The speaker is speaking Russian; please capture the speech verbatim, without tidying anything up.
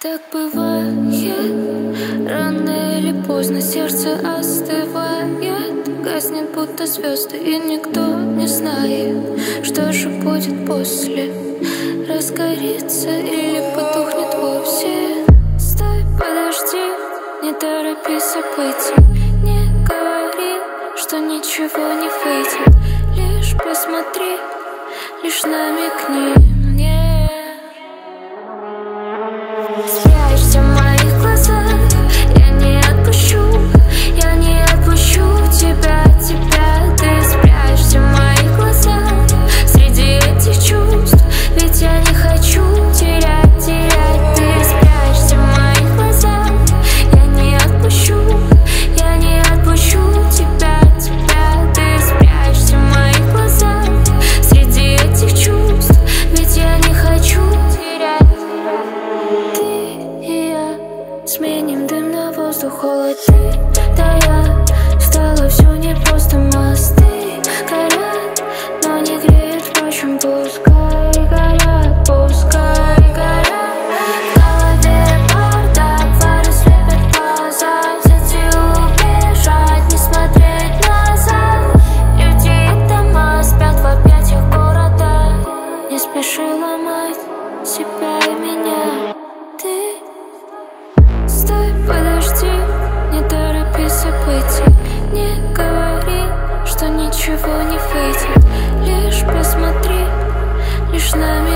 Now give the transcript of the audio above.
Так бывает, рано или поздно сердце остывает, гаснет будто звезды, и никто не знает, что же будет после. Разгорится или потухнет вовсе. Стой, подожди, не торопи события. Не говори, что ничего не выйдет. Лишь посмотри, лишь намекни мне. Спрячься в моих глазах, я не отпущу, я не отпущу тебя, тебя. Ты спрячься в моих глазах, среди этих чувств, ведь я не хочу терять, терять. Ты спрячься в моих глазах, я не отпущу, я не отпущу тебя, тебя. Ты спрячься в моих глазах, среди этих чувств, ведь я не хочу терять. Ты и я сменим дым на воздух, холод ты, да я. Стало все не просто, мосты горят, но не греют, впрочем, пускай горят, пускай горят. В голове бардак, фары слепят глаза, взять и убежать, не смотреть назад. Люди и дома спят в объятиях города, не спеши ломать себя и меня. Ты стой, подожди, не торопи события. Не говори, что ничего не выйдет. Лишь посмотри, лишь нами